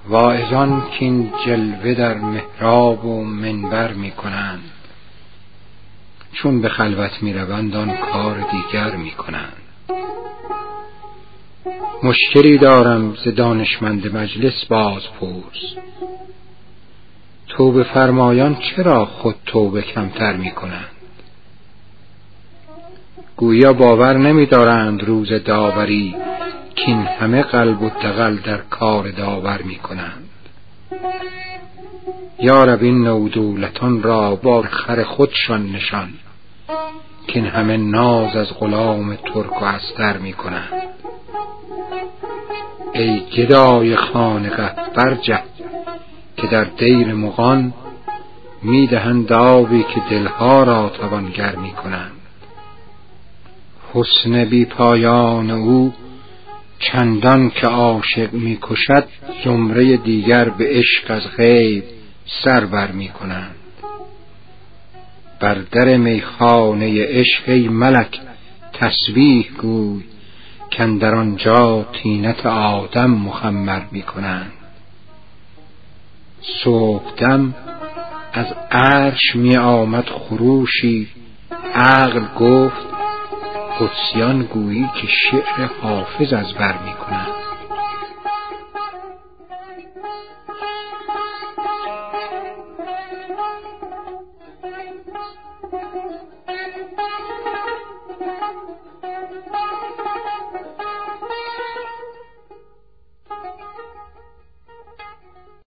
واعظان که این جلوه در محراب و منبر می کنند، چون به خلوت می روند آن کار دیگر می کنند. مشکلی دارم ز دانشمند مجلس باز پرس، توبه فرمایان چرا خود توبه کمتر می کنند؟ گویا باور نمی دارند روز داوری، که این همه قلب و دغل در کار داور می کنند. یا رب این نودولتان را با خر خودشان نشان، که این همه ناز از غلام ترک و استر می کنند. ای گدای خانقه برجه، که در دیر مغان می دهند آبی که دلها را توانگر می کنند. حسن بی پایان او چندان که عاشق می کشد، زمره دیگر به عشق از غیب سر بر می کنند. بر در میخانه عشق ای ملک تسبیح گوی، کاندر آنجا طینت آدم مخمر می کنند. صبحدم از عرش می آمد خروشی، عقل گفت قدسیان گویی که شعر حافظ از بر می کنند.